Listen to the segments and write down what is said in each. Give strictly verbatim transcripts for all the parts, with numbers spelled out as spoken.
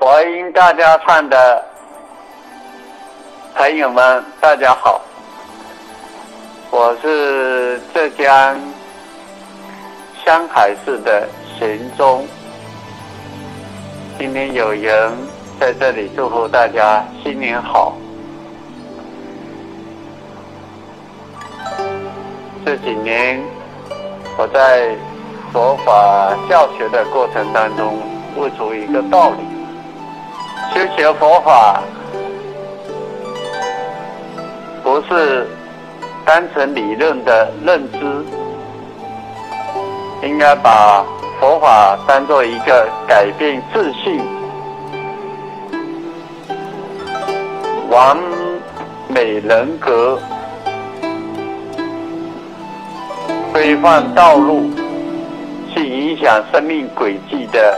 佛音大家唱的朋友们，大家好，我是浙江香海市的贤忠，今天有缘在这里祝福大家新年好。这几年我在佛法教学的过程当中悟出一个道理，修学佛法不是单纯理论的认知，应该把佛法当作一个改变自信、完美人格、规范道路，去影响生命轨迹的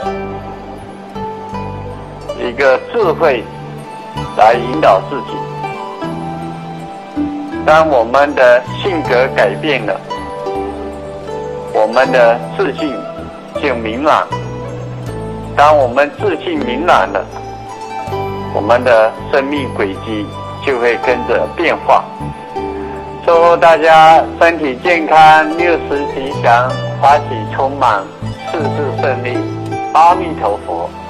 一个智慧来引导自己。当我们的性格改变了，我们的自信就明朗。当我们自信明朗了，我们的生命轨迹就会跟着变化。祝大家身体健康，六十吉祥，法喜充满，事事顺利。阿弥陀佛。